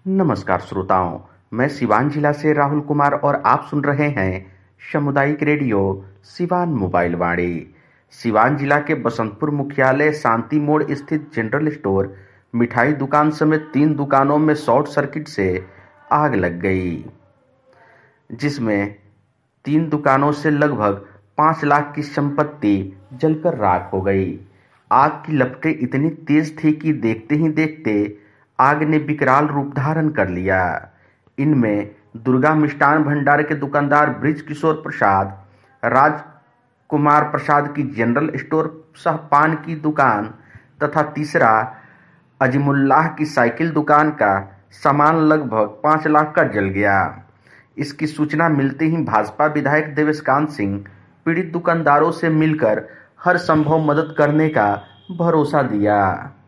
नमस्कार श्रोताओं, मैं सिवान जिला से राहुल कुमार और आप सुन रहे हैं सामुदायिक रेडियो सिवान मोबाइल वाणी। सिवान जिला के बसंतपुर मुख्यालय शांति मोड़ स्थित जनरल स्टोर, मिठाई दुकान समेत 3 दुकानों में शॉर्ट सर्किट से आग लग गई, जिसमें 3 दुकानों से लगभग 5 लाख की संपत्ति जलकर राख हो गई। आग की लपटें इतनी तेज थी कि देखते ही देखते आग ने विकराल रूप धारण कर लिया। इनमें दुर्गा मिष्ठान भंडार के दुकानदार ब्रिज किशोर प्रसाद, राजकुमार प्रसाद की जनरल स्टोर सह पान की दुकान तथा तीसरा अजीमुल्लाह की साइकिल दुकान का सामान लगभग 5 लाख का जल गया। इसकी सूचना मिलते ही भाजपा विधायक देवेशकांत सिंह पीड़ित दुकानदारों से मिलकर हर संभव मदद करने का भरोसा दिया।